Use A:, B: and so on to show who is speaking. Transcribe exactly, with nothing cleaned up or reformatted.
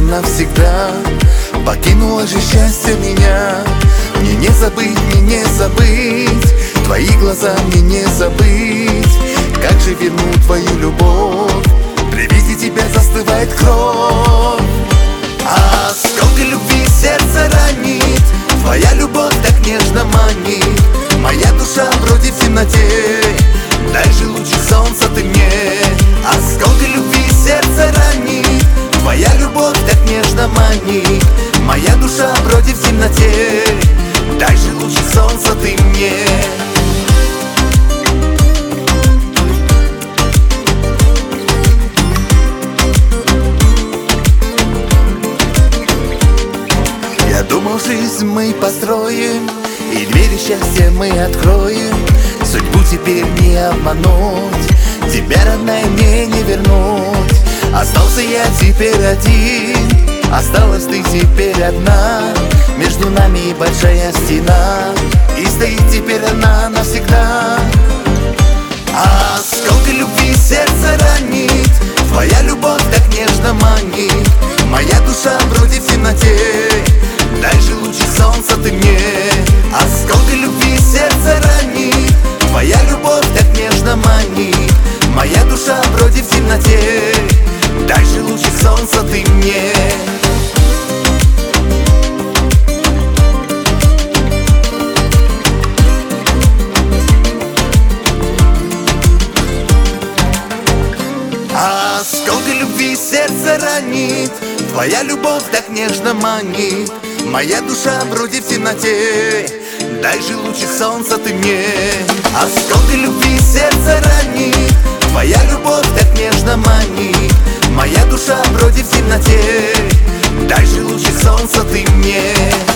A: навсегда. Покинуло же счастье меня. Мне не забыть, мне не забыть твои глаза, мне не забыть. Как же вернуть твою любовь? При виде тебя застывает кровь. А сколько любви сердце ранит, твоя любовь так нежно манит. Моя душа вроде в темноте, дай же лучи солнца ты мне. А сколько любви сердце ранит, твоя любовь так нежно манит. Моя душа вроде в темноте, дай же лучи солнца ты мне. Я думал, жизнь мы построим, и двери счастья мы откроем. Судьбу теперь не обмануть, тебя, родная, мне не вернуть. Остался я теперь один, осталась ты теперь одна. Между нами большая стена, и стоит теперь она навсегда. А сколько любви сердце ранит, твоя любовь так нежно манит. Моя душа вроде в темноте, дай же лучи солнца ты мне. А сколько любви сердце ранит, твоя любовь так нежно манит. Моя душа вроде в темноте, дай же лучи солнца ты мне. А сколько любви сердце ранит, твоя любовь так нежно манит. Моя душа вроде в темноте, дай же лучи солнца ты мне. А сколько любви сердце ранит, твоя любовь так нежно манит. Моя душа вроде в темноте, дай же лучи солнца ты мне.